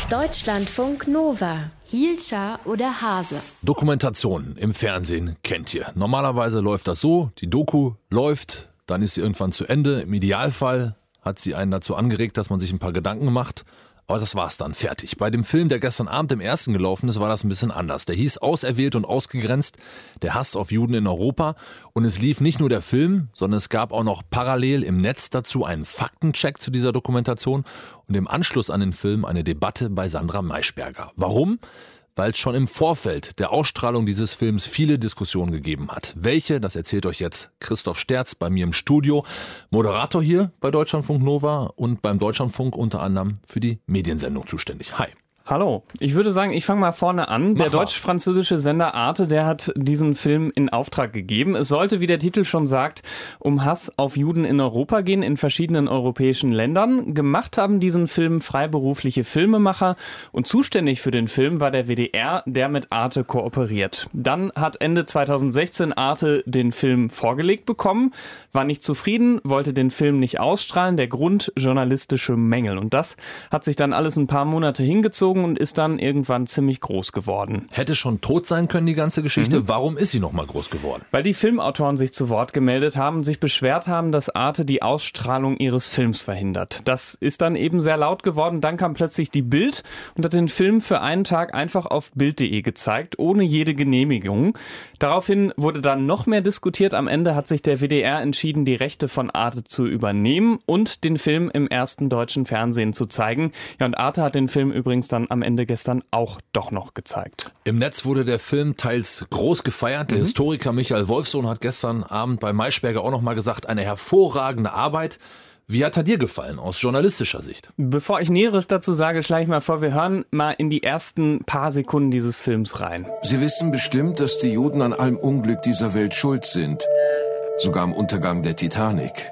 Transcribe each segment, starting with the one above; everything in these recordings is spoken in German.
Deutschlandfunk Nova. Hielscher oder Hase? Dokumentation im Fernsehen kennt ihr. Normalerweise läuft das so, die Doku läuft, dann ist sie irgendwann zu Ende. Im Idealfall hat sie einen dazu angeregt, dass man sich ein paar Gedanken macht. Aber das war's dann, fertig. Bei dem Film, der gestern Abend im Ersten gelaufen ist, war das ein bisschen anders. Der hieß Auserwählt und ausgegrenzt, der Hass auf Juden in Europa. Und es lief nicht nur der Film, sondern es gab auch noch parallel im Netz dazu einen Faktencheck zu dieser Dokumentation und im Anschluss an den Film eine Debatte bei Sandra Maischberger. Warum? Weil es schon im Vorfeld der Ausstrahlung dieses Films viele Diskussionen gegeben hat. Welche, das erzählt euch jetzt Christoph Sterz bei mir im Studio, Moderator hier bei Deutschlandfunk Nova und beim Deutschlandfunk unter anderem für die Mediensendung zuständig. Hi. Hallo, ich würde sagen, ich fange mal vorne an. Der deutsch-französische Sender Arte, der hat diesen Film in Auftrag gegeben. Es sollte, wie der Titel schon sagt, um Hass auf Juden in Europa gehen, in verschiedenen europäischen Ländern. Gemacht haben diesen Film freiberufliche Filmemacher und zuständig für den Film war der WDR, der mit Arte kooperiert. Dann hat Ende 2016 Arte den Film vorgelegt bekommen, war nicht zufrieden, wollte den Film nicht ausstrahlen. Der Grund: journalistische Mängel. Und das hat sich dann alles ein paar Monate hingezogen und ist dann irgendwann ziemlich groß geworden. Hätte schon tot sein können, die ganze Geschichte. Warum ist sie noch mal groß geworden? Weil die Filmautoren sich zu Wort gemeldet haben, sich beschwert haben, dass Arte die Ausstrahlung ihres Films verhindert. Das ist dann eben sehr laut geworden. Dann kam plötzlich die Bild und hat den Film für einen Tag einfach auf Bild.de gezeigt, ohne jede Genehmigung. Daraufhin wurde dann noch mehr diskutiert. Am Ende hat sich der WDR entschieden, die Rechte von Arte zu übernehmen und den Film im ersten deutschen Fernsehen zu zeigen. Ja, und Arte hat den Film übrigens dann am Ende gestern auch doch noch gezeigt. Im Netz wurde der Film teils groß gefeiert. Der Historiker Michael Wolfsohn hat gestern Abend bei Maischberger auch noch mal gesagt, eine hervorragende Arbeit. Wie hat er dir gefallen aus journalistischer Sicht? Bevor ich Näheres dazu sage, schlage ich mal vor, wir hören mal in die ersten paar Sekunden dieses Films rein. Sie wissen bestimmt, dass die Juden an allem Unglück dieser Welt schuld sind. Sogar am Untergang der Titanic.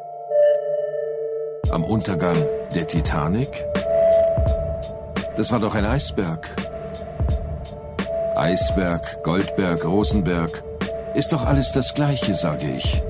Am Untergang der Titanic? Das war doch ein Eisberg. Eisberg, Goldberg, Rosenberg. Ist doch alles das Gleiche, sage ich.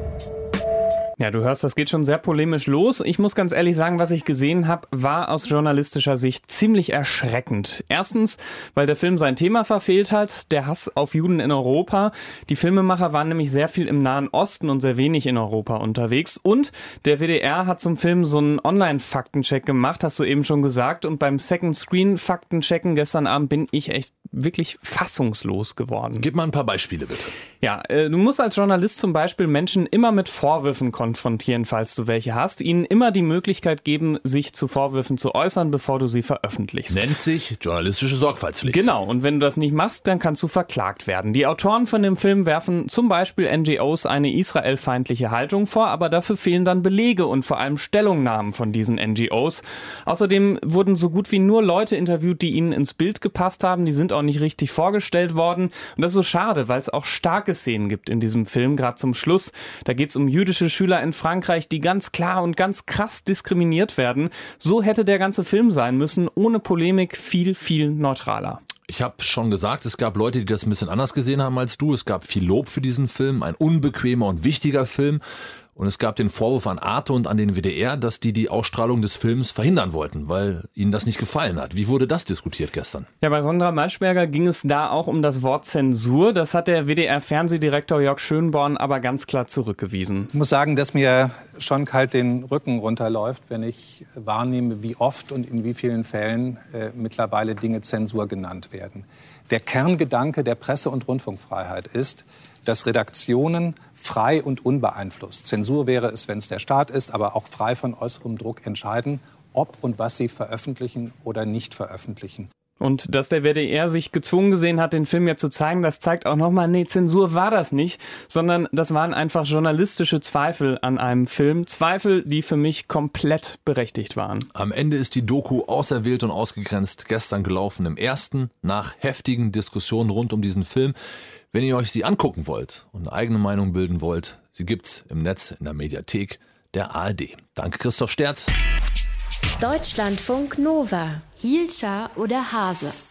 Ja, du hörst, das geht schon sehr polemisch los. Ich muss ganz ehrlich sagen, was ich gesehen habe, war aus journalistischer Sicht ziemlich erschreckend. Erstens, weil der Film sein Thema verfehlt hat, der Hass auf Juden in Europa. Die Filmemacher waren nämlich sehr viel im Nahen Osten und sehr wenig in Europa unterwegs. Und der WDR hat zum Film so einen Online-Faktencheck gemacht, hast du eben schon gesagt. Und beim Second-Screen-Faktenchecken gestern Abend bin ich echt wirklich fassungslos geworden. Gib mal ein paar Beispiele, bitte. Ja, du musst als Journalist zum Beispiel Menschen immer mit Vorwürfen konfrontieren, falls du welche hast. Ihnen immer die Möglichkeit geben, sich zu Vorwürfen zu äußern, bevor du sie veröffentlichst. Nennt sich journalistische Sorgfaltspflicht. Genau, und wenn du das nicht machst, dann kannst du verklagt werden. Die Autoren von dem Film werfen zum Beispiel NGOs eine israelfeindliche Haltung vor, aber dafür fehlen dann Belege und vor allem Stellungnahmen von diesen NGOs. Außerdem wurden so gut wie nur Leute interviewt, die ihnen ins Bild gepasst haben. Die sind auch nicht richtig vorgestellt worden. Und das ist so schade, weil es auch starke Szenen gibt in diesem Film, gerade zum Schluss. Da geht es um jüdische Schüler in Frankreich, die ganz klar und ganz krass diskriminiert werden. So hätte der ganze Film sein müssen, ohne Polemik, viel, viel neutraler. Ich habe schon gesagt, es gab Leute, die das ein bisschen anders gesehen haben als du. Es gab viel Lob für diesen Film, ein unbequemer und wichtiger Film. Und es gab den Vorwurf an Arte und an den WDR, dass die Ausstrahlung des Films verhindern wollten, weil ihnen das nicht gefallen hat. Wie wurde das diskutiert gestern? Ja, bei Sandra Maischberger ging es da auch um das Wort Zensur. Das hat der WDR-Fernsehdirektor Jörg Schönborn aber ganz klar zurückgewiesen. Ich muss sagen, dass mir schon kalt den Rücken runterläuft, wenn ich wahrnehme, wie oft und in wie vielen Fällen mittlerweile Dinge Zensur genannt werden. Der Kerngedanke der Presse- und Rundfunkfreiheit ist, dass Redaktionen frei und unbeeinflusst, Zensur wäre es, wenn es der Staat ist, aber auch frei von äußerem Druck entscheiden, ob und was sie veröffentlichen oder nicht veröffentlichen. Und dass der WDR sich gezwungen gesehen hat, den Film jetzt zu zeigen, das zeigt auch nochmal, nee, Zensur war das nicht, sondern das waren einfach journalistische Zweifel an einem Film. Zweifel, die für mich komplett berechtigt waren. Am Ende ist die Doku Auserwählt und ausgegrenzt gestern gelaufen im Ersten, nach heftigen Diskussionen rund um diesen Film. Wenn ihr euch sie angucken wollt und eine eigene Meinung bilden wollt, sie gibt's im Netz, in der Mediathek der ARD. Danke, Christoph Sterz. Deutschlandfunk Nova. Hielscher oder Hase?